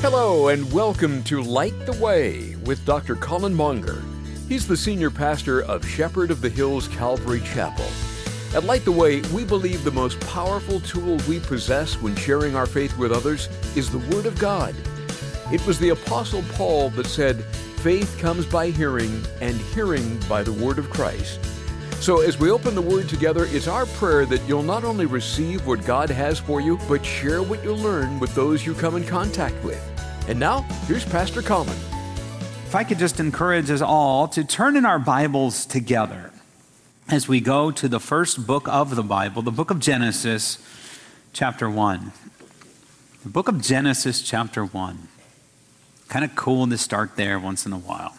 Hello and welcome to Light the Way with Dr. Colin Monger. He's the senior pastor of Shepherd of the Hills Calvary Chapel. At Light the Way, we believe the most powerful tool we possess when sharing our faith with others is the Word of God. It was the Apostle Paul that said, "Faith comes by hearing, and hearing by the Word of Christ." So as we open the Word together, it's our prayer that you'll not only receive what God has for you, but share what you learn with those you come in contact with. And now, here's Pastor Colin. If I could just encourage us all to turn in our Bibles together as we go to the first book of the Bible, the book of Genesis, chapter 1. The book of Genesis, chapter 1. Kind of cool to start there once in a while.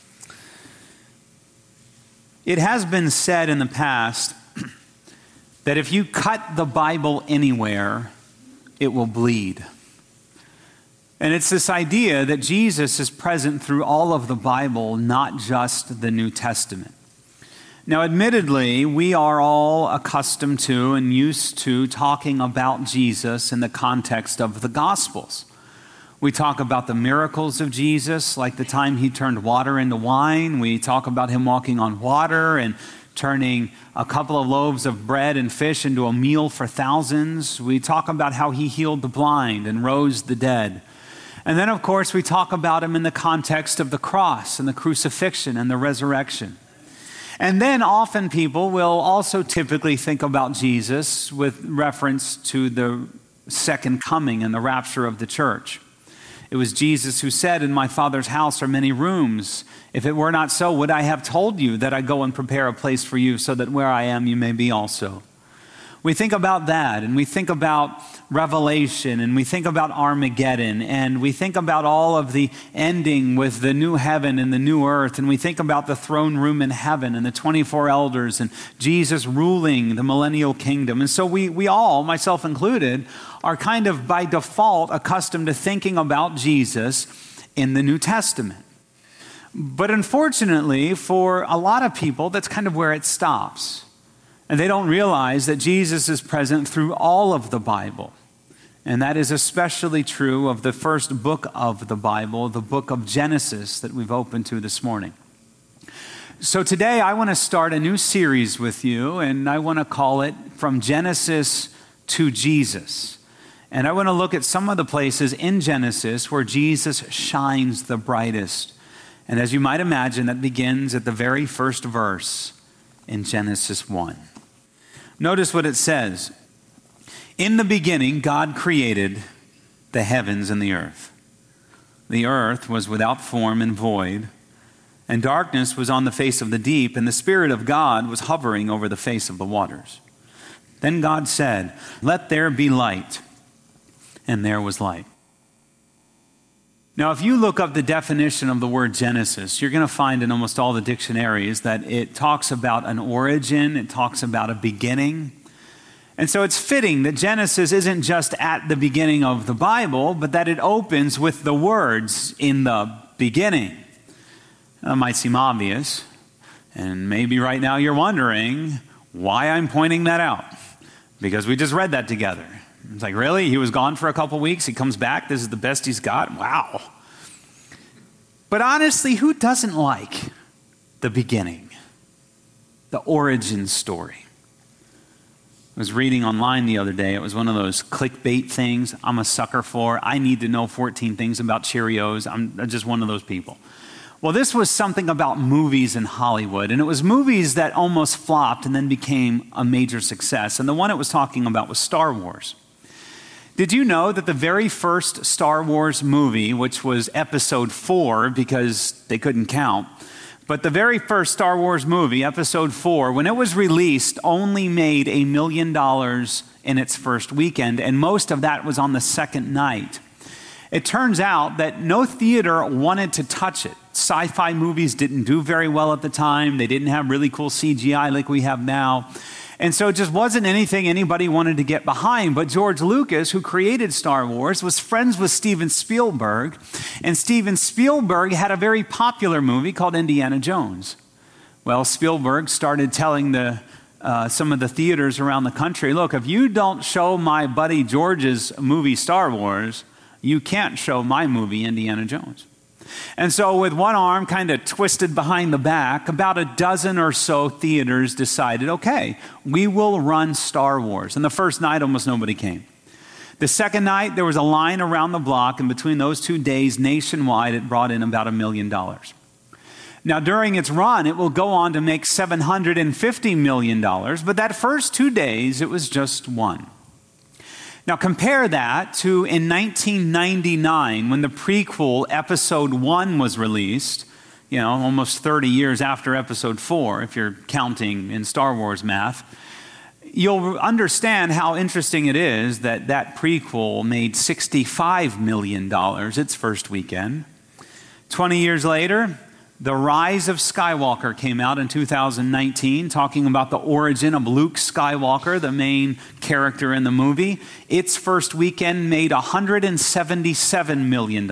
It has been said in the past that if you cut the Bible anywhere, it will bleed. And it's this idea that Jesus is present through all of the Bible, not just the New Testament. Now, admittedly, we are all accustomed to and used to talking about Jesus in the context of the Gospels. We talk about the miracles of Jesus, like the time he turned water into wine. We talk about him walking on water and turning a couple of loaves of bread and fish into a meal for thousands. We talk about how he healed the blind and rose the dead. And then, of course, we talk about him in the context of the cross and the crucifixion and the resurrection. And then often people will also typically think about Jesus with reference to the second coming and the rapture of the church. It was Jesus who said, "In my Father's house are many rooms. If it were not so, would I have told you that I go and prepare a place for you so that where I am you may be also?" We think about that, and we think about Revelation, and we think about Armageddon, and we think about all of the ending with the new heaven and the new earth, and we think about the throne room in heaven and the 24 elders and Jesus ruling the millennial kingdom. And so we all, myself included, are kind of by default accustomed to thinking about Jesus in the New Testament. But unfortunately, for a lot of people, that's kind of where it stops. And they don't realize that Jesus is present through all of the Bible. And that is especially true of the first book of the Bible, the book of Genesis that we've opened to this morning. So today I want to start a new series with you, and I want to call it From Genesis to Jesus. And I want to look at some of the places in Genesis where Jesus shines the brightest. And as you might imagine, that begins at the very first verse in Genesis 1. Notice what it says. "In the beginning, God created the heavens and the earth. The earth was without form and void, and darkness was on the face of the deep, and the Spirit of God was hovering over the face of the waters. Then God said, 'Let there be light,' and there was light." Now, if you look up the definition of the word Genesis, you're going to find in almost all the dictionaries that it talks about an origin, it talks about a beginning. And so it's fitting that Genesis isn't just at the beginning of the Bible, but that it opens with the words, "in the beginning." That might seem obvious, and maybe right now you're wondering why I'm pointing that out, because we just read that together. It's like, really? He was gone for a couple weeks. He comes back. This is the best he's got. Wow. But honestly, who doesn't like the beginning, the origin story? I was reading online the other day. It was one of those clickbait things I'm a sucker for. I need to know 14 things about Cheerios. I'm just one of those people. Well, this was something about movies in Hollywood, and it was movies that almost flopped and then became a major success. And the one it was talking about was Star Wars. Did you know that the very first Star Wars movie, which was episode 4 because they couldn't count, but the very first Star Wars movie, episode 4, when it was released, only made $1 million in its first weekend, and most of that was on the second night. It turns out that no theater wanted to touch it. Sci-fi movies didn't do very well at the time. They didn't have really cool CGI like we have now. And so it just wasn't anything anybody wanted to get behind. But George Lucas, who created Star Wars, was friends with Steven Spielberg. And Steven Spielberg had a very popular movie called Indiana Jones. Well, Spielberg started telling some of the theaters around the country, look, if you don't show my buddy George's movie Star Wars, You can't show my movie, Indiana Jones. And so with one arm kind of twisted behind the back, about a dozen or so theaters decided, okay, we will run Star Wars. And the first night, almost nobody came. The second night, there was a line around the block, and between those 2 days, nationwide, it brought in about $1 million. Now, during its run, it will go on to make $750 million, but that first 2 days, it was just one. Now, compare that to in 1999, when the prequel, Episode 1, was released, almost 30 years after Episode 4, if you're counting in Star Wars math. You'll understand how interesting it is that that prequel made $65 million its first weekend. 20 years later, The Rise of Skywalker came out in 2019, talking about the origin of Luke Skywalker, the main character in the movie. Its first weekend made $177 million.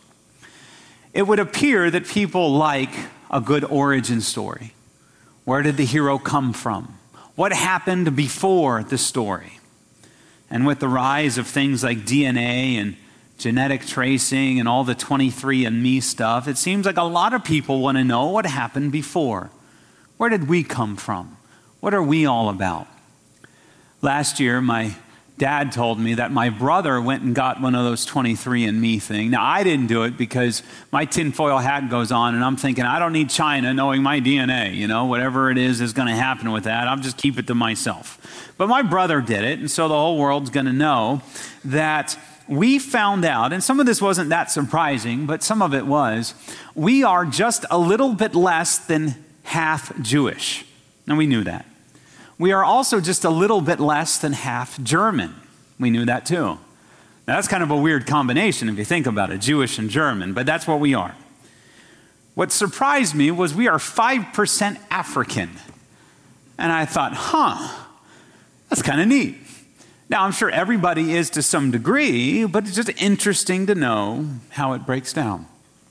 It would appear that people like a good origin story. Where did the hero come from? What happened before the story? And with the rise of things like DNA and genetic tracing and all the 23andMe stuff, it seems like a lot of people want to know what happened before. Where did we come from? What are we all about? Last year, my dad told me that my brother went and got one of those 23andMe things. Now, I didn't do it because my tinfoil hat goes on, and I'm thinking, I don't need China knowing my DNA. Whatever it is going to happen with that. I'll just keep it to myself. But my brother did it, and so the whole world's going to know that we found out, and some of this wasn't that surprising, but some of it was, we are just a little bit less than half Jewish. And we knew that. We are also just a little bit less than half German. We knew that too. Now, that's kind of a weird combination if you think about it, Jewish and German, but that's what we are. What surprised me was we are 5% African. And I thought, that's kind of neat. Now, I'm sure everybody is to some degree, but it's just interesting to know how it breaks down.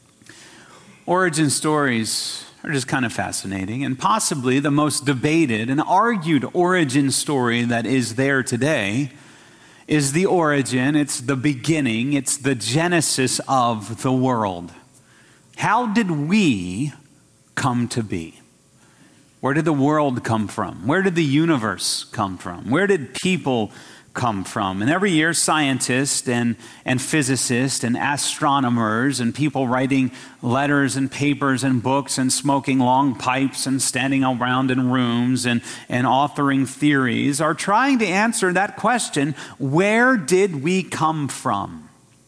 Origin stories are just kind of fascinating, and possibly the most debated and argued origin story that is there today is the origin, it's the beginning, it's the genesis of the world. How did we come to be? Where did the world come from? Where did the universe come from? Where did people come from? And every year, scientists and physicists and astronomers and people writing letters and papers and books and smoking long pipes and standing around in rooms and authoring theories are trying to answer that question, where did we come from?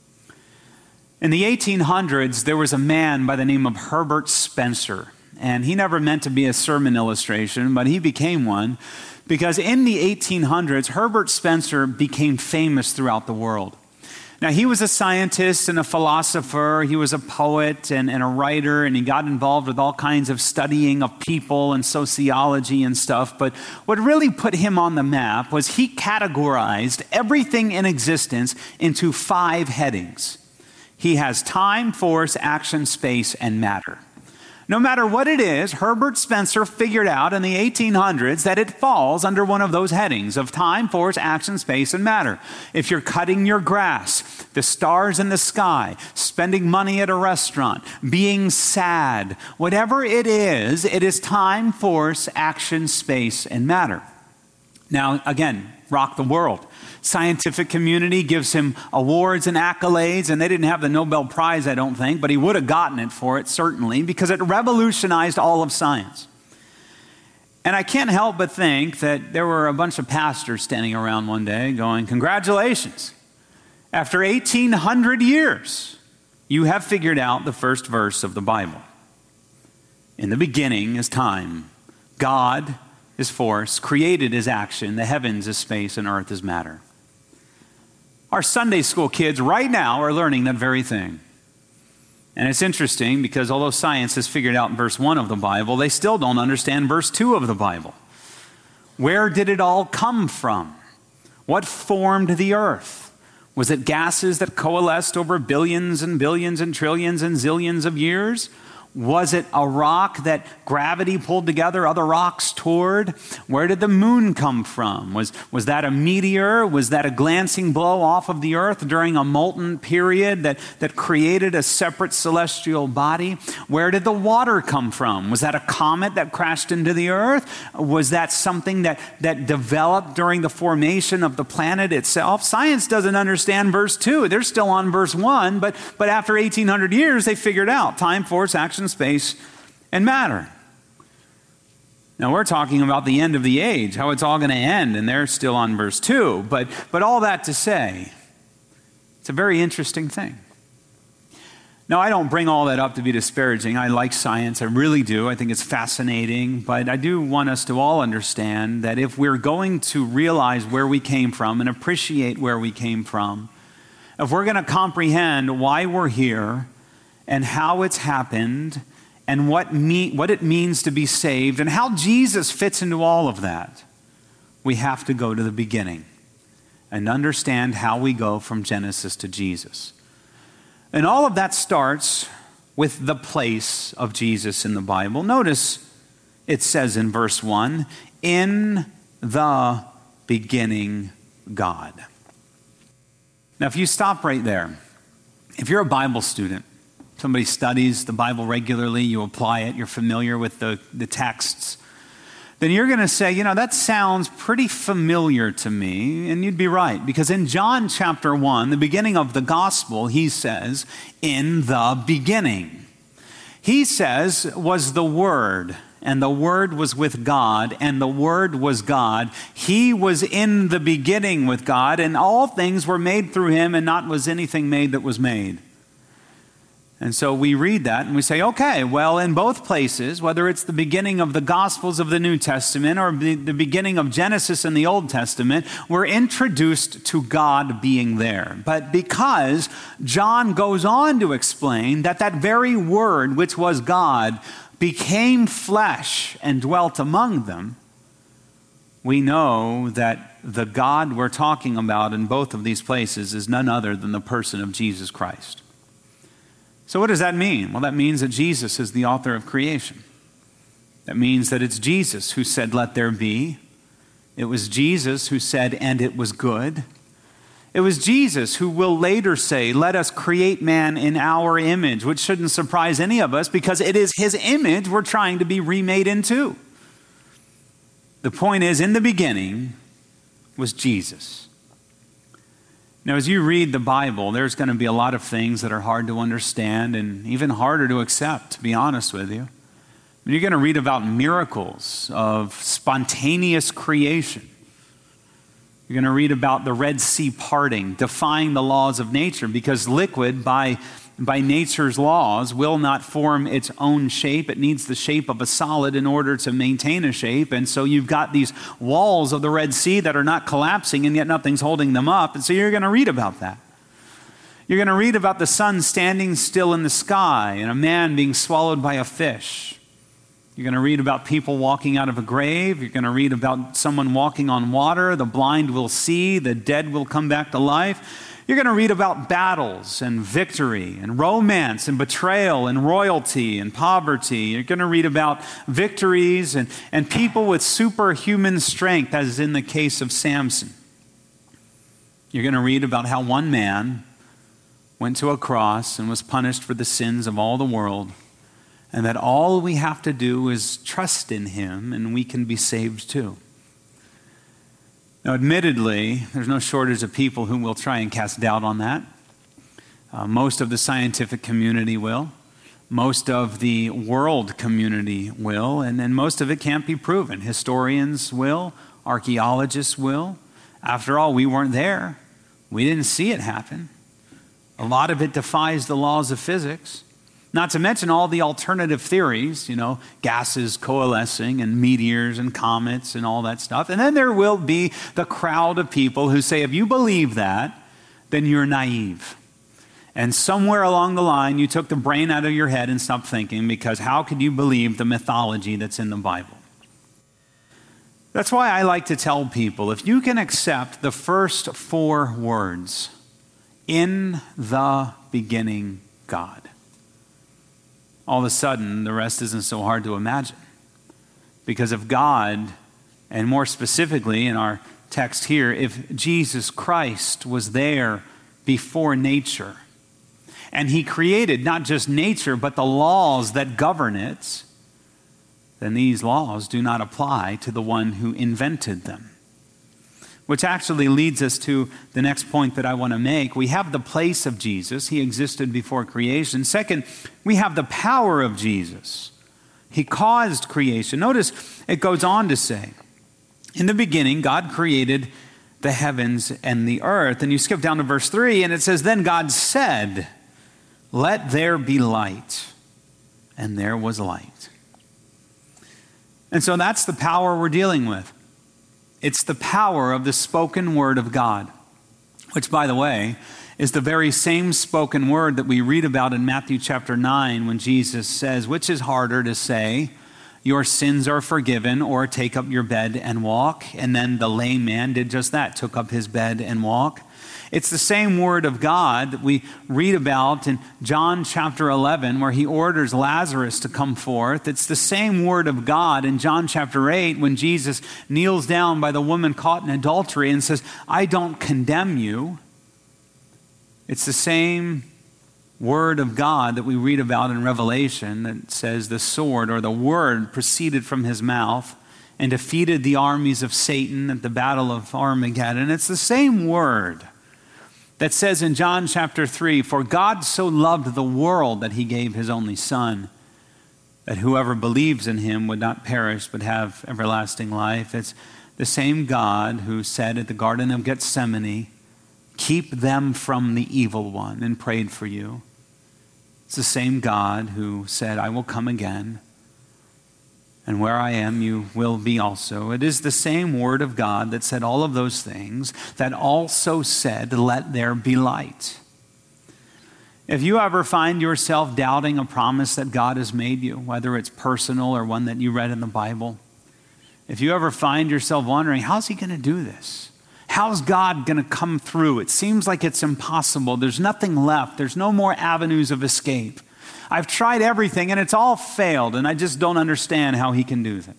In the 1800s, there was a man by the name of Herbert Spencer, and he never meant to be a sermon illustration, but he became one. Because in the 1800s, Herbert Spencer became famous throughout the world. Now, he was a scientist and a philosopher. He was a poet and a writer, and he got involved with all kinds of studying of people and sociology and stuff. But what really put him on the map was he categorized everything in existence into 5 headings. He has time, force, action, space, and matter. No matter what it is, Herbert Spencer figured out in the 1800s that it falls under one of those headings of time, force, action, space, and matter. If you're cutting your grass, the stars in the sky, spending money at a restaurant, being sad, whatever it is time, force, action, space, and matter. Now, again, rock the world. Scientific community gives him awards and accolades, and they didn't have the Nobel Prize, I don't think, but he would have gotten it for it, certainly, because it revolutionized all of science. And I can't help but think that there were a bunch of pastors standing around one day going, congratulations. After 1,800 years, you have figured out the first verse of the Bible. In the beginning is time. God is force, created is action, the heavens is space, and earth is matter. Our Sunday school kids right now are learning that very thing. And it's interesting because although science has figured out verse 1 of the Bible, they still don't understand verse 2 of the Bible. Where did it all come from? What formed the earth? Was it gases that coalesced over billions and billions and trillions and zillions of years? Was it a rock that gravity pulled together other rocks toward? Where did the moon come from? Was that a meteor? Was that a glancing blow off of the earth during a molten period that created a separate celestial body? Where did the water come from? Was that a comet that crashed into the earth? Was that something that developed during the formation of the planet itself? Science doesn't understand verse 2. They're still on verse 1, but after 1,800 years, they figured out time, force, action, space, and matter. Now we're talking about the end of the age, how it's all going to end, and they're still on verse 2. But all that to say, it's a very interesting thing. Now, I don't bring all that up to be disparaging. I like science. I really do. I think it's fascinating. But I do want us to all understand that if we're going to realize where we came from and appreciate where we came from, if we're going to comprehend why we're here and how it's happened and what it means to be saved and how Jesus fits into all of that, we have to go to the beginning and understand how we go from Genesis to Jesus. And all of that starts with the place of Jesus in the Bible. Notice it says in verse 1, in the beginning, God. Now, if you stop right there, if you're a Bible student, somebody studies the Bible regularly, you apply it, you're familiar with the texts, then you're going to say, that sounds pretty familiar to me, and you'd be right. Because in John chapter 1, the beginning of the gospel, he says, in the beginning. He says, was the Word, and the Word was with God, and the Word was God. He was in the beginning with God, and all things were made through him, and not was anything made that was made. And so we read that and we say, okay, well, in both places, whether it's the beginning of the Gospels of the New Testament or the beginning of Genesis in the Old Testament, we're introduced to God being there. But because John goes on to explain that very Word, which was God, became flesh and dwelt among them, we know that the God we're talking about in both of these places is none other than the person of Jesus Christ. So what does that mean? Well, that means that Jesus is the author of creation. That means that it's Jesus who said, let there be. It was Jesus who said, and it was good. It was Jesus who will later say, let us create man in our image, which shouldn't surprise any of us because it is his image we're trying to be remade into. The point is, in the beginning was Jesus. Now, as you read the Bible, there's going to be a lot of things that are hard to understand and even harder to accept, to be honest with you. You're going to read about miracles of spontaneous creation. You're going to read about the Red Sea parting, defying the laws of nature, because liquid, by nature's laws, will not form its own shape. It needs the shape of a solid in order to maintain a shape. And so you've got these walls of the Red Sea that are not collapsing, and yet nothing's holding them up. And so you're going to read about that. You're going to read about the sun standing still in the sky and a man being swallowed by a fish. You're going to read about people walking out of a grave. You're going to read about someone walking on water. The blind will see. The dead will come back to life. You're going to read about battles and victory and romance and betrayal and royalty and poverty. You're going to read about victories and people with superhuman strength, as in the case of Samson. You're going to read about how one man went to a cross and was punished for the sins of all the world, and that all we have to do is trust in him and we can be saved too. Now, admittedly, there's no shortage of people who will try and cast doubt on that. Most of the scientific community will. Most of the world community will. And then most of it can't be proven. Historians will. Archaeologists will. After all, we weren't there. We didn't see it happen. A lot of it defies the laws of physics. Not to mention all the alternative theories, gases coalescing and meteors and comets and all that stuff. And then there will be the crowd of people who say, if you believe that, then you're naive. And somewhere along the line, you took the brain out of your head and stopped thinking, because how could you believe the mythology that's in the Bible? That's why I like to tell people, if you can accept the first 4 words, in the beginning, God. all of a sudden the rest isn't so hard to imagine. Because if God, and more specifically in our text here, if Jesus Christ was there before nature, and he created not just nature, but the laws that govern it, then these laws do not apply to the one who invented them. Which actually leads us to the next point that I want to make. We have the place of Jesus. He existed before creation. Second, we have the power of Jesus. He caused creation. Notice it goes on to say, in the beginning, God created the heavens and the earth. And you skip down to verse 3, and it says, then God said, let there be light. And there was light. And so that's the power we're dealing with. It's the power of the spoken word of God, which, by the way, is the very same spoken word that we read about in Matthew chapter 9 when Jesus says, which is harder to say, your sins are forgiven, or take up your bed and walk? And then the lame man did just that, took up his bed and walked. It's the same word of God that we read about in John chapter 11 where he orders Lazarus to come forth. It's the same word of God in John chapter 8 when Jesus kneels down by the woman caught in adultery and says, I don't condemn you. It's the same word of God that we read about in Revelation that says the sword or the word proceeded from his mouth and defeated the armies of Satan at the battle of Armageddon. It's the same word that says in John chapter 3, for God so loved the world that he gave his only son, that whoever believes in him would not perish but have everlasting life. It's the same God who said at the Garden of Gethsemane, keep them from the evil one, and prayed for you. It's the same God who said, I will come again, and where I am, you will be also. It is the same word of God that said all of those things, that also said, let there be light. If you ever find yourself doubting a promise that God has made you, whether it's personal or one that you read in the Bible, if you ever find yourself wondering, how's he going to do this? How's God going to come through? It seems like it's impossible. There's nothing left. There's no more avenues of escape. I've tried everything and it's all failed, and I just don't understand how he can do that.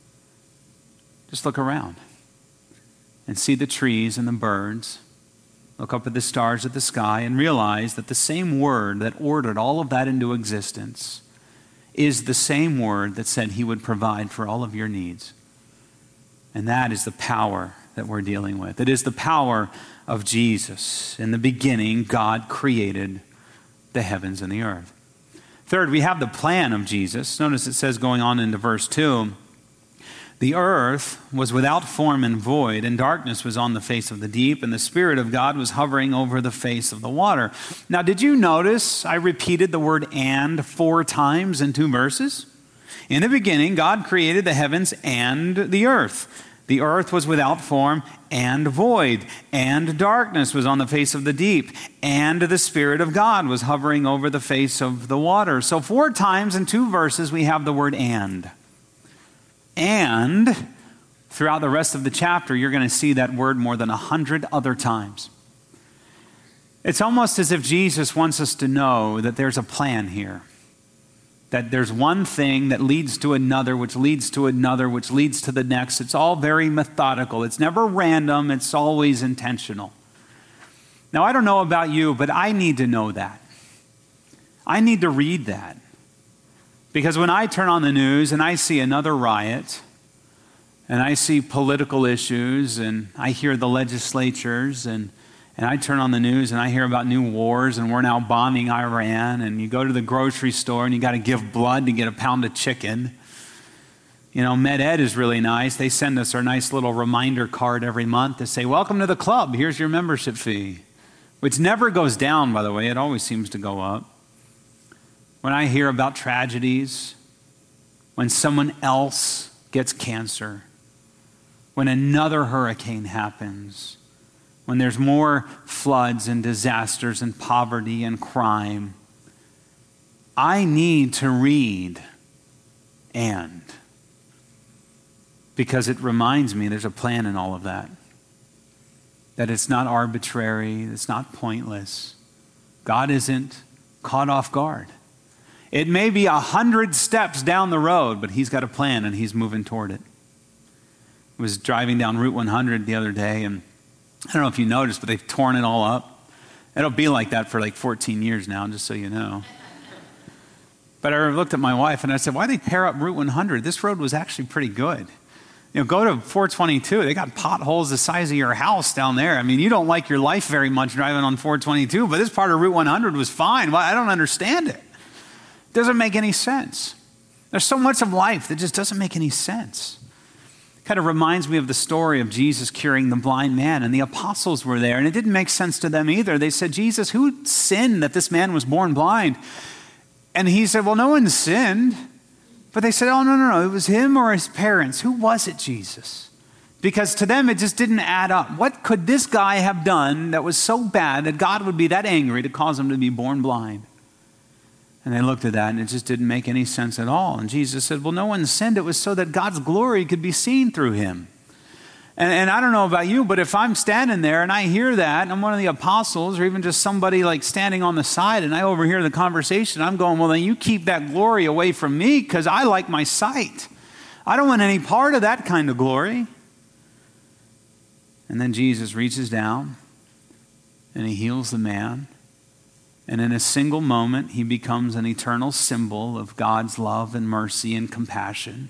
Just look around and see the trees and the birds. Look up at the stars of the sky and realize that the same word that ordered all of that into existence is the same word that said he would provide for all of your needs. And that is the power that we're dealing with. It is the power of Jesus. In the beginning, God created the heavens and the earth. Third, we have the plan of Jesus. Notice it says going on into verse 2, the earth was without form and void, and darkness was on the face of the deep, and the Spirit of God was hovering over the face of the water. Now, did you notice I repeated the word and 4 times in 2 verses? In the beginning, God created the heavens and the earth. The earth was without form and void, and darkness was on the face of the deep, and the Spirit of God was hovering over the face of the water. So 4 times in 2 verses we have the word and. And throughout the rest of the chapter, you're going to see that word more than 100 other times. It's almost as if Jesus wants us to know that there's a plan here. That there's one thing that leads to another, which leads to another, which leads to the next. It's all very methodical. It's never random. It's always intentional. Now, I don't know about you, but I need to know that. I need to read that. Because when I turn on the news and I see another riot, and I see political issues, and I hear the legislatures, and I turn on the news and I hear about new wars, and we're now bombing Iran, and you go to the grocery store and you got to give blood to get a pound of chicken. You know, MedEd is really nice. They send us our nice little reminder card every month to say, welcome to the club. Here's your membership fee. Which never goes down, by the way. It always seems to go up. When I hear about tragedies, when someone else gets cancer, when another hurricane happens, when there's more floods and disasters and poverty and crime, I need to read and. Because it reminds me there's a plan in all of that. That it's not arbitrary, it's not pointless. God isn't caught off guard. It may be 100 steps down the road, but he's got a plan and he's moving toward it. I was driving down Route 100 the other day, and I don't know if you noticed, but they've torn it all up. It'll be like that for like 14 years now, just so you know. But I looked at my wife and I said, why did they tear up Route 100? This road was actually pretty good. You know, go to 422. They got potholes the size of your house down there. I mean, you don't like your life very much driving on 422, but this part of Route 100 was fine. Well, I don't understand it. It doesn't make any sense. There's so much of life that just doesn't make any sense. It kind of reminds me of the story of Jesus curing the blind man, and the apostles were there, and it didn't make sense to them either. They said, Jesus, who sinned that this man was born blind? And he said, well, no one sinned. But they said, oh, no, it was him or his parents. Who was it, Jesus? Because to them, it just didn't add up. What could this guy have done that was so bad that God would be that angry to cause him to be born blind? And they looked at that, and it just didn't make any sense at all. And Jesus said, well, no one sinned. It was so that God's glory could be seen through him. And I don't know about you, but if I'm standing there and I hear that, and I'm one of the apostles, or even just somebody like standing on the side, and I overhear the conversation, I'm going, well, then you keep that glory away from me, because I like my sight. I don't want any part of that kind of glory. And then Jesus reaches down, and he heals the man. And in a single moment, he becomes an eternal symbol of God's love and mercy and compassion.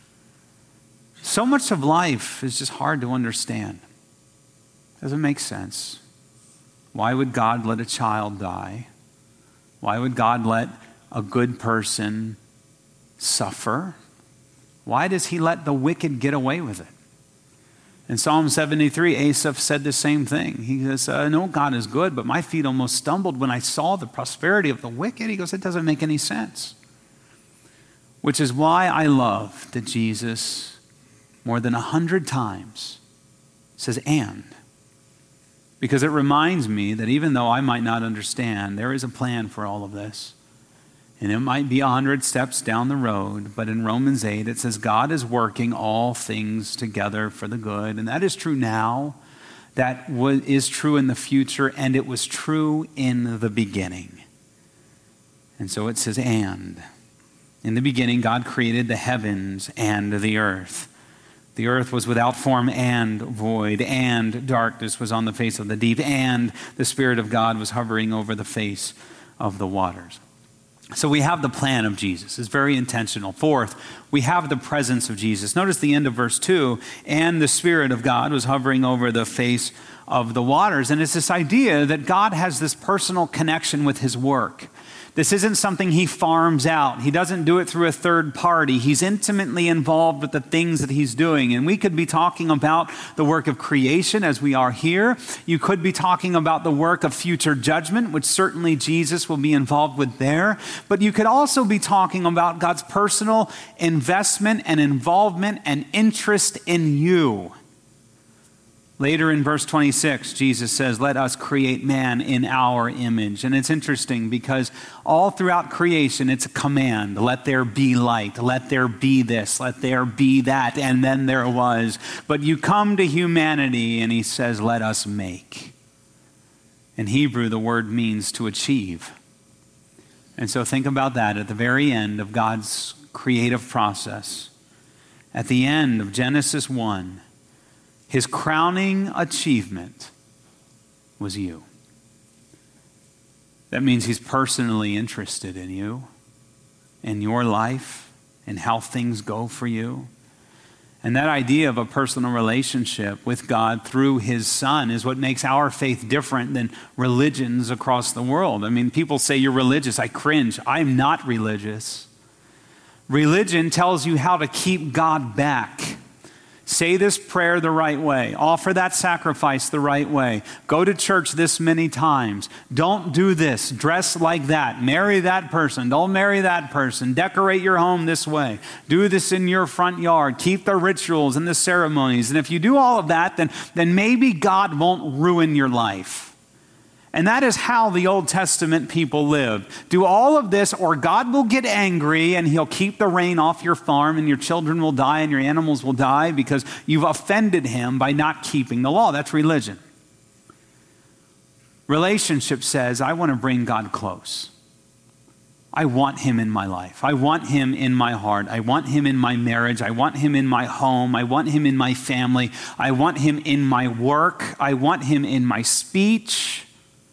So much of life is just hard to understand. Doesn't make sense. Why would God let a child die? Why would God let a good person suffer? Why does he let the wicked get away with it? In Psalm 73, Asaph said the same thing. He says, I know God is good, but my feet almost stumbled when I saw the prosperity of the wicked. He goes, it doesn't make any sense. Which is why I love that Jesus, more than 100 times, says, and. Because it reminds me that even though I might not understand, there is a plan for all of this. And it might be 100 steps down the road, but in Romans 8, it says, God is working all things together for the good. And that is true now. That is true in the future, and it was true in the beginning. And so it says, and. In the beginning, God created the heavens and the earth. The earth was without form and void, and darkness was on the face of the deep, and the Spirit of God was hovering over the face of the waters. So we have the plan of Jesus. It's very intentional. Fourth, we have the presence of Jesus. Notice the end of verse 2, and the Spirit of God was hovering over the face of the waters. And it's this idea that God has this personal connection with his work. This isn't something he farms out. He doesn't do it through a third party. He's intimately involved with the things that he's doing. And we could be talking about the work of creation as we are here. You could be talking about the work of future judgment, which certainly Jesus will be involved with there. But you could also be talking about God's personal investment and involvement and interest in you. Later in verse 26, Jesus says, let us create man in our image. And it's interesting because all throughout creation, it's a command. Let there be light. Let there be this. Let there be that. And then there was. But you come to humanity and he says, let us make. In Hebrew, the word means to achieve. And so think about that at the very end of God's creative process. At the end of Genesis 1, his crowning achievement was you. That means he's personally interested in you, in your life, in how things go for you. And that idea of a personal relationship with God through his Son is what makes our faith different than religions across the world. I mean, people say you're religious. I cringe. I'm not religious. Religion tells you how to keep God back. Say this prayer the right way. Offer that sacrifice the right way. Go to church this many times. Don't do this. Dress like that. Marry that person. Don't marry that person. Decorate your home this way. Do this in your front yard. Keep the rituals and the ceremonies. And if you do all of that, then maybe God won't ruin your life. And that is how the Old Testament people lived. Do all of this or God will get angry and he'll keep the rain off your farm and your children will die and your animals will die because you've offended him by not keeping the law. That's religion. Relationship says, I want to bring God close. I want him in my life. I want him in my heart. I want him in my marriage. I want him in my home. I want him in my family. I want him in my work. I want him in my speech.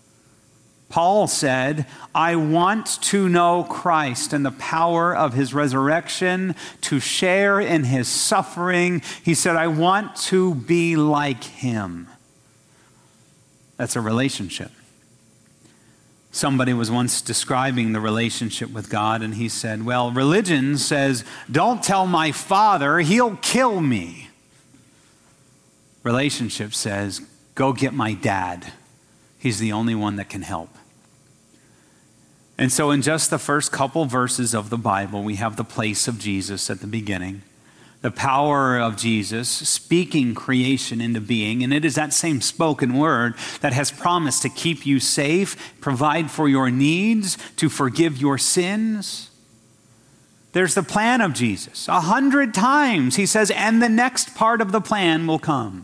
Paul said, I want to know Christ and the power of his resurrection, to share in his suffering. He said, I want to be like him. That's a relationship. Somebody was once describing the relationship with God, and he said, well, religion says, don't tell my father, he'll kill me. Relationship says, go get my dad. He's the only one that can help. And so in just the first couple verses of the Bible, we have the place of Jesus at the beginning, the power of Jesus speaking creation into being. And it is that same spoken word that has promised to keep you safe, provide for your needs, to forgive your sins. There's the plan of Jesus. 100 times he says, and the next part of the plan will come.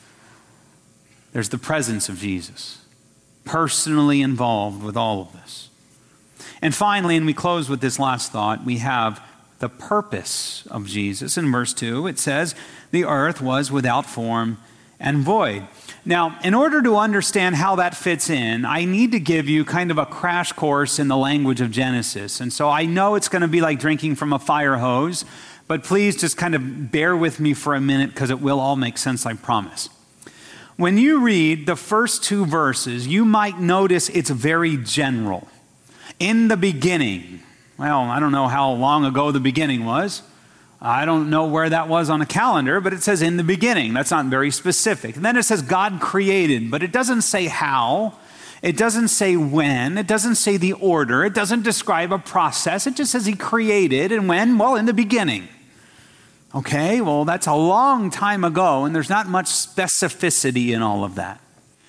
There's the presence of Jesus, personally involved with all of this. And finally, and we close with this last thought, we have the purpose of Jesus. In verse 2, it says, the earth was without form and void. Now, in order to understand how that fits in, I need to give you kind of a crash course in the language of Genesis. And so I know it's going to be like drinking from a fire hose, but please just kind of bear with me for a minute because it will all make sense, I promise. When you read the first 2 verses, you might notice it's very general. In the beginning. Well, I don't know how long ago the beginning was. I don't know where that was on a calendar, but it says in the beginning. That's not very specific. And then it says God created, but it doesn't say how. It doesn't say when. It doesn't say the order. It doesn't describe a process. It just says he created. And when? Well, in the beginning. Okay, well, that's a long time ago, and there's not much specificity in all of that.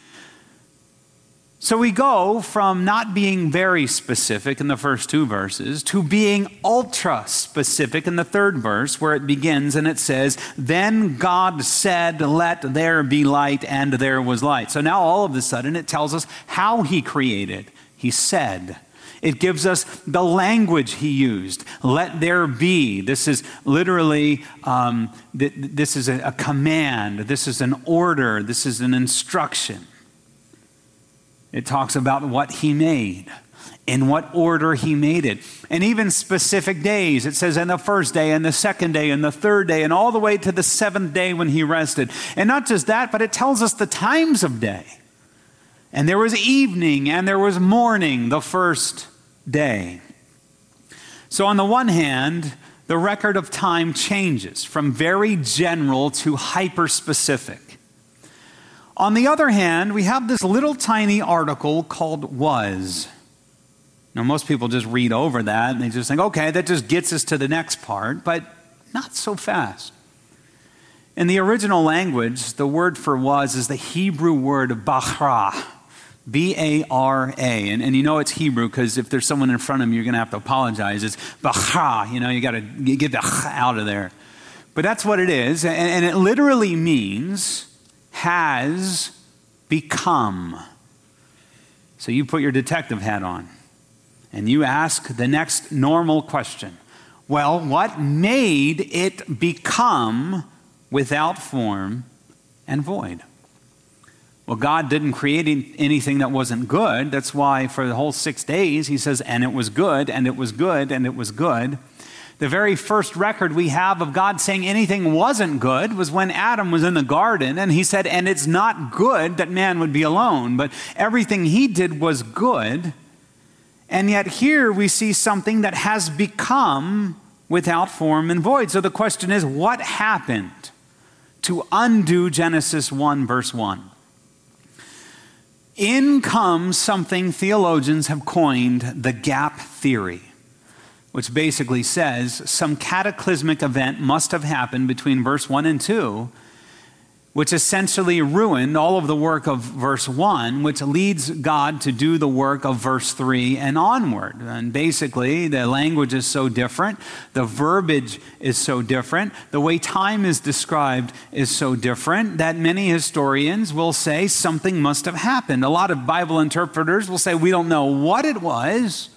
So we go from not being very specific in the first 2 verses to being ultra specific in the 3rd verse, where it begins and it says, then God said, let there be light, and there was light. So now all of a sudden it tells us how he created. He said. It gives us the language he used. Let there be. This is literally, this is a command. This is an order. This is an instruction. It talks about what he made, in what order he made it, and even specific days. It says, and the first day, and the second day, and the 3rd day, and all the way to the 7th day when he rested. And not just that, but it tells us the times of day. And there was evening, and there was morning, the first day. So on the one hand, the record of time changes from very general to hyper-specific. On the other hand, we have this little tiny article called was. Now, most people just read over that and they just think, okay, that just gets us to the next part, but not so fast. In the original language, the word for was is the Hebrew word bara, B-A-R-A. And you know it's Hebrew because if there's someone in front of you, you're going to have to apologize. It's bara, you got to get the out of there. But that's what it is, and it literally means has become. So you put your detective hat on and you ask the next normal question. Well, what made it become without form and void? Well, God didn't create anything that wasn't good. That's why for the whole 6 days he says, and it was good, and it was good, and it was good. The very first record we have of God saying anything wasn't good was when Adam was in the garden and he said, and it's not good that man would be alone, but everything he did was good. And yet here we see something that has become without form and void. So the question is, what happened to undo Genesis 1 verse 1? In comes something theologians have coined the gap theory, which basically says some cataclysmic event must have happened between verse 1 and 2, which essentially ruined all of the work of verse 1, which leads God to do the work of verse 3 and onward. And basically, the language is so different, the verbiage is so different, the way time is described is so different that many historians will say something must have happened. A lot of Bible interpreters will say we don't know what it was,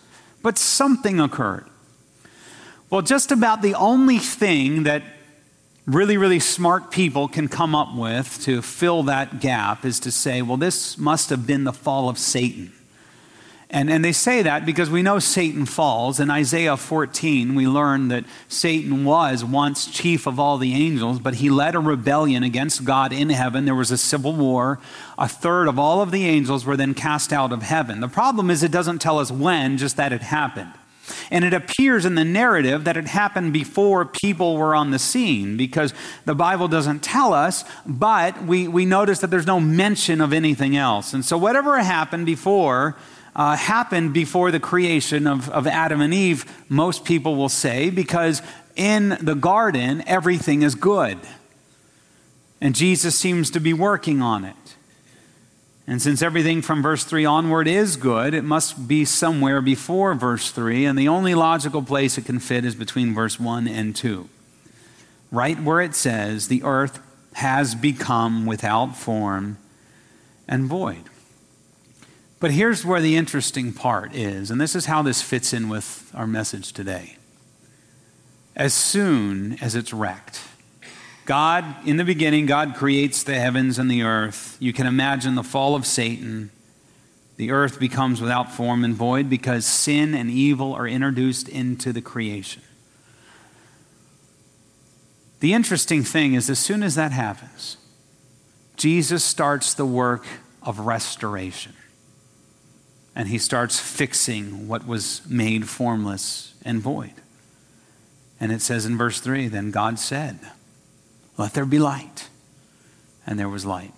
But something occurred. Well, just about the only thing that really, really smart people can come up with to fill that gap is to say, well, this must have been the fall of Satan. And they say that because we know Satan falls. In Isaiah 14, we learn that Satan was once chief of all the angels, but he led a rebellion against God in heaven. There was a civil war. A third of all of the angels were then cast out of heaven. The problem is it doesn't tell us when, just that it happened. And it appears in the narrative that it happened before people were on the scene, because the Bible doesn't tell us, but we notice that there's no mention of anything else. And so whatever happened before the creation of Adam and Eve, most people will say, because in the garden, everything is good. And Jesus seems to be working on it. And since everything from verse 3 onward is good, it must be somewhere before verse 3, and the only logical place it can fit is between verse 1 and 2. Right where it says, the earth has become without form and void. But here's where the interesting part is, and this is how this fits in with our message today. As soon as it's wrecked, God, in the beginning, God creates the heavens and the earth. You can imagine the fall of Satan. The earth becomes without form and void because sin and evil are introduced into the creation. The interesting thing is, as soon as that happens, Jesus starts the work of restoration. And he starts fixing what was made formless and void. And it says in verse 3, then God said, let there be light. And there was light.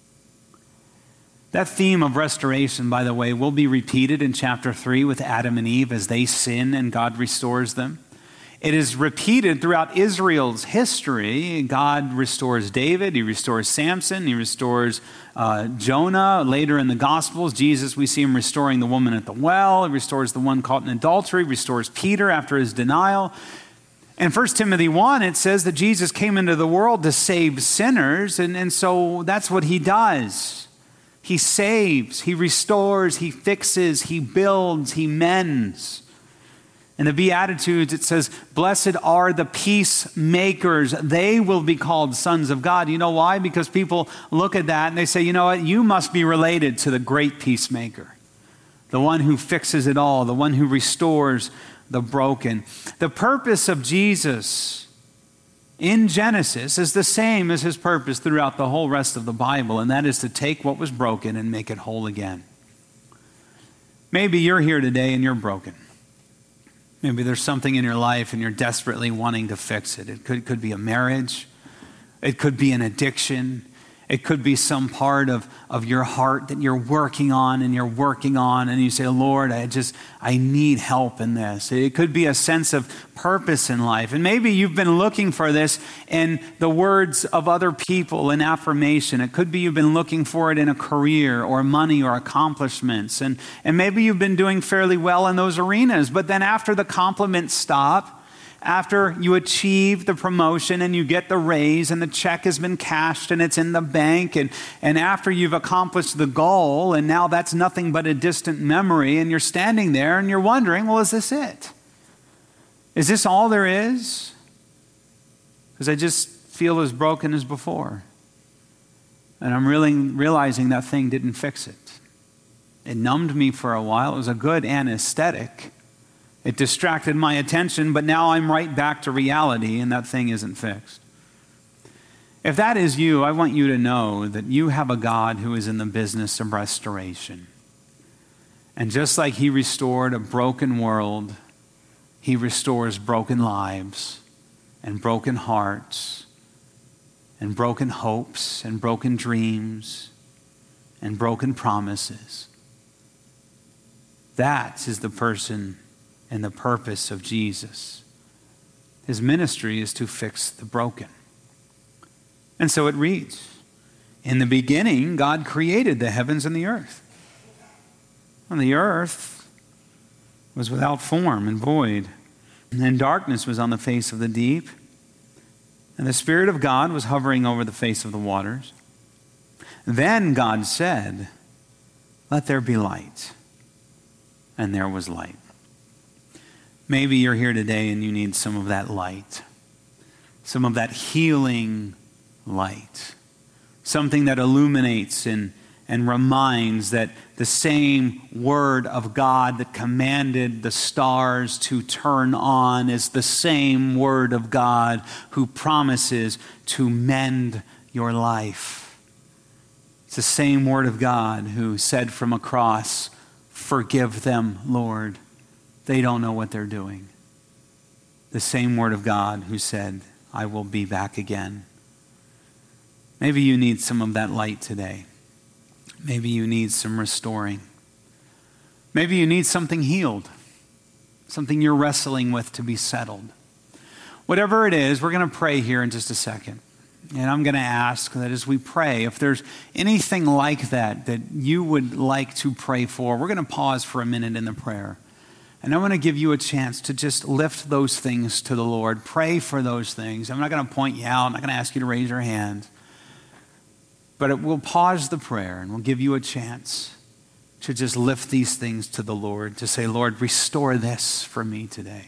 That theme of restoration, by the way, will be repeated in chapter 3 with Adam and Eve as they sin and God restores them. It is repeated throughout Israel's history. God restores David, he restores Samson, he restores Jonah. Later in the Gospels, Jesus, we see him restoring the woman at the well. He restores the one caught in adultery, restores Peter after his denial. In 1 Timothy 1, it says that Jesus came into the world to save sinners, and so that's what he does. He saves, he restores, he fixes, he builds, he mends. In the Beatitudes, it says, blessed are the peacemakers. They will be called sons of God. You know why? Because people look at that and they say, you know what? You must be related to the great peacemaker, the one who fixes it all, the one who restores the broken. The purpose of Jesus in Genesis is the same as his purpose throughout the whole rest of the Bible, and that is to take what was broken and make it whole again. Maybe you're here today and you're broken. Maybe there's something in your life and you're desperately wanting to fix it. It could be a marriage. It could be an addiction. It could be some part of your heart that you're working on and you say, Lord, I need help in this. It could be a sense of purpose in life. And maybe you've been looking for this in the words of other people in affirmation. It could be you've been looking for it in a career or money or accomplishments. And maybe you've been doing fairly well in those arenas. But then after the compliments stop, after you achieve the promotion and you get the raise and the check has been cashed and it's in the bank, and after you've accomplished the goal and now that's nothing but a distant memory, and you're standing there and you're wondering, well, is this it? Is this all there is? Because I just feel as broken as before. And I'm really realizing that thing didn't fix it. It numbed me for a while. It was a good anesthetic. It distracted my attention, but now I'm right back to reality and that thing isn't fixed. If that is you, I want you to know that you have a God who is in the business of restoration. And just like he restored a broken world, he restores broken lives and broken hearts and broken hopes and broken dreams and broken promises. That is the person and the purpose of Jesus. His ministry is to fix the broken. And so it reads, in the beginning, God created the heavens and the earth. And the earth was without form and void, and darkness was on the face of the deep, and the Spirit of God was hovering over the face of the waters. Then God said, let there be light. And there was light. Maybe you're here today and you need some of that light, some of that healing light, something that illuminates and reminds that the same Word of God that commanded the stars to turn on is the same Word of God who promises to mend your life. It's the same Word of God who said from a cross, "Forgive them, Lord. They don't know what they're doing." The same Word of God who said, "I will be back again." Maybe you need some of that light today. Maybe you need some restoring. Maybe you need something healed, something you're wrestling with to be settled. Whatever it is, we're going to pray here in just a second. And I'm going to ask that as we pray, if there's anything like that you would like to pray for, we're going to pause for a minute in the prayer. And I want to give you a chance to just lift those things to the Lord. Pray for those things. I'm not going to point you out. I'm not going to ask you to raise your hand. But we'll pause the prayer and we'll give you a chance to just lift these things to the Lord, to say, "Lord, restore this for me today."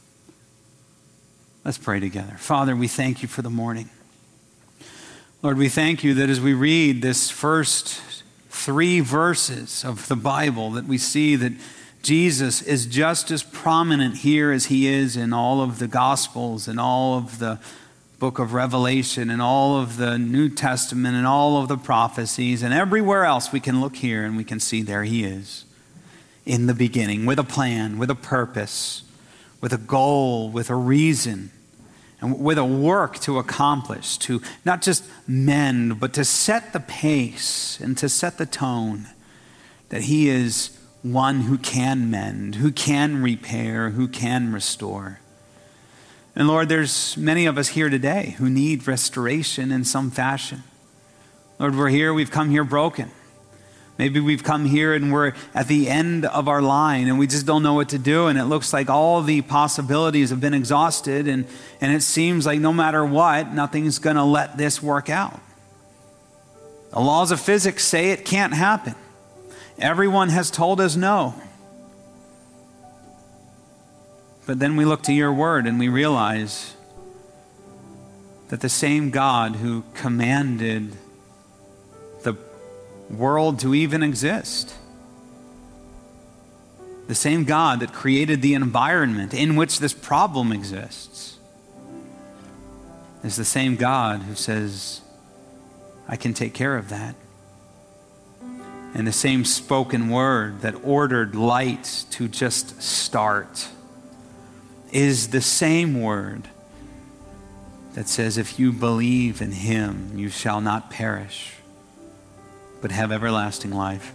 Let's pray together. Father, we thank you for the morning. Lord, we thank you that as we read this first 3 verses of the Bible, that we see that Jesus is just as prominent here as he is in all of the Gospels and all of the book of Revelation and all of the New Testament and all of the prophecies, and everywhere else we can look here and we can see there he is in the beginning with a plan, with a purpose, with a goal, with a reason, and with a work to accomplish, to not just mend, but to set the pace and to set the tone, that he is one who can mend, who can repair, who can restore. And Lord, there's many of us here today who need restoration in some fashion. Lord, we're here, we've come here broken. Maybe we've come here and we're at the end of our line and we just don't know what to do, and it looks like all the possibilities have been exhausted, and it seems like no matter what, nothing's going to let this work out. The laws of physics say it can't happen. Everyone has told us no. But then we look to your word and we realize that the same God who commanded the world to even exist, the same God that created the environment in which this problem exists, is the same God who says, "I can take care of that." And the same spoken word that ordered light to just start is the same word that says, "If you believe in him, you shall not perish, but have everlasting life."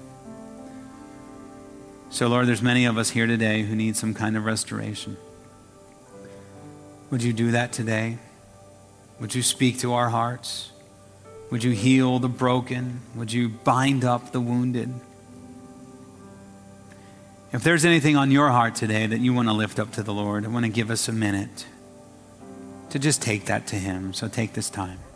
So Lord, there's many of us here today who need some kind of restoration. Would you do that today? Would you speak to our hearts? Would you heal the broken? Would you bind up the wounded? If there's anything on your heart today that you want to lift up to the Lord, I want to give us a minute to just take that to him. So take this time.